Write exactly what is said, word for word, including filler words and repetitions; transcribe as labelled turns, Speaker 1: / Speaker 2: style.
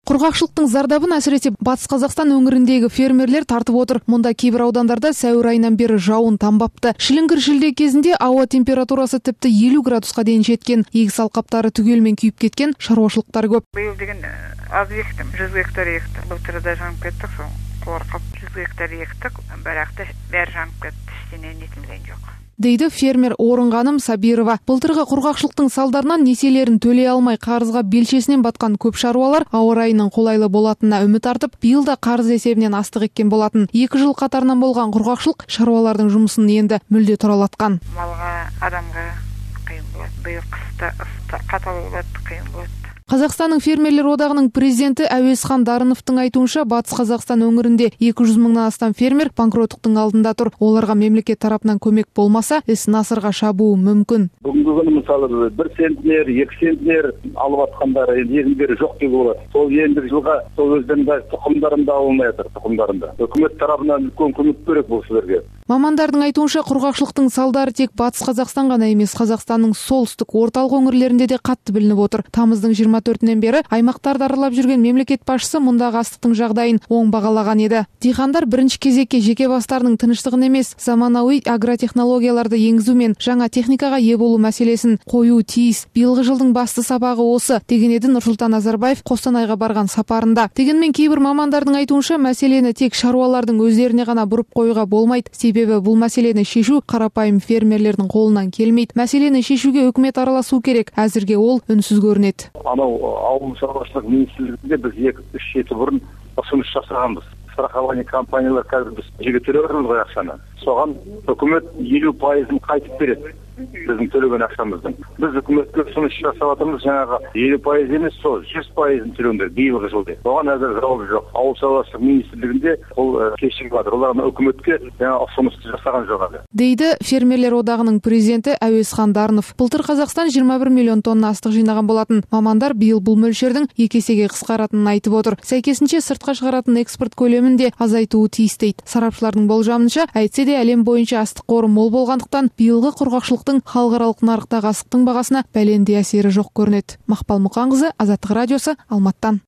Speaker 1: Құрғақшылықтың зардабын әсіресе Батыс Қазақстан өңіріндегі фермерлер тартып отыр. Мұнда кейбір аудандарда сәуір айынан бері жауын тамбапты. Шіліңгір шілде кезінде ауа температурасы тіпті елу градусқа дейін жеткен. Егіс алқаптары түгелмен күйіп кеткен, шаруашылықтар көп.
Speaker 2: Биыл деген аз ектім, жүз гектар ектік. Былтырда жанып кеттік, сол қорқып жүз гектар ектік, бірақ та бәрі жанып кетті, ештеңе нетілген жоқ.
Speaker 1: Дейді фермер Орынғаным Сабирова. Былтырғы құрғақшылықтың салдарынан несиелерін төлей алмай қарызға белшесінен батқан көп шаруалар ауа райының қолайлы болатынына үміт артып, биыл да қарыз есебінен астық еккен болатын. Екі жыл қатарынан болған құрғақшылық шаруалардың жұмысын енді мүлде тұралатқан.
Speaker 2: Малға, адамға қиын болады. Биыл қыста қатал болады, қиын болады.
Speaker 1: Қазақстанның фермерлер одағының президенті Әуезхан Дарыновтың айтуынша, Батыс Қазақстан өңірінде екі жүз мыңнан астам фермер банкроттықтың алдында тұр. Оларға мемлекет тарапынан көмек болмаса, іс насырға шабуы мүмкін.
Speaker 3: Бүгінгі күні мысалы бір центнер, екі центнер алып атқандар егіндері жоқ деп болады. Сол енді жылға сол өздерінің тұқымдарында алынмай жатыр, тұқымдарында. Үкімет тарапынан үлкен көмек керек бұл сіздерге.
Speaker 1: Мамандардың айтуынша, құрғақшылықтың салдары тек Батыс Қазақстан ғана емес, Қазақстанның солтүстік орталық өңірлерінде де қатты білініп отыр. Тамыздың жиырма төртінен бері аймақтарды аралап жүрген мемлекет басшысы мұндағы астықтың жағдайын оң бағалаған еді. Диқандар бірінші кезекке жеке бастарының тыныштығын емес, заманауи агротехнологияларды енгізу мен жаңа техникаға ие болу мәселесін қою тиіс. Биылғы жылдың басты сабағы осы, деген еді Нұрсұлтан Назарбаев Қостанайға барған сапарында. Дегенмен кейбір мамандардың айтуынша, мәселені тек шаруалардың өздеріне ғана бұрып қоюға болмайды. Себебі бұл мәселені шешу қарапайым фермерлердің қолынан келмейді. Мәселені шешуге үкімет араласу керек. Әзірге ол үнсіз көрінеді.
Speaker 3: Анау ауыл шаруашылық министрлігінде біз екі үш жеті бұрын ұсыныс жасағанбыз. Страхование компаниялар қазір біз жеге төлеп отырмыз ғой ақшаны. Соған үкімет елу пайызын қайтып береді. Біздің төлеген ақшамыздың. Біз үкіметке ұсыныс жасап отырмыз, жаңағы елу пайыз емес, сол жүз пайызын төлеңдер биылғы жылда. Оған әзір жауап жоқ. Ауыл шаруашылық министрлігінде ол кешігіп жатыр. Олар үкіметке жаңа ұсынысты жасаған жоқ әлі.
Speaker 1: Дейді фермерлер одағының президенті Әуезхан Дарынов. Былтыр Қазақстан жиырма бір миллион тонна астық жинаған болатын. Мамандар биыл бұл мөлшердің екі есеге қысқаратынын айтып отыр. Сәйкесінше сыртқа шығаратын экспорт көлемін де азайтуы тиіс дейді. Сарапшылардың болжамынша, әйтсе де әлем бойынша астық қоры мол болғандықтан, биылғы құрғақшылық халықаралық нарықтағы астықтың бағасына бәлендей әсері жоқ көрінеді. Мақпал Мұқанқызы, Азаттық радиосы, Алматыдан.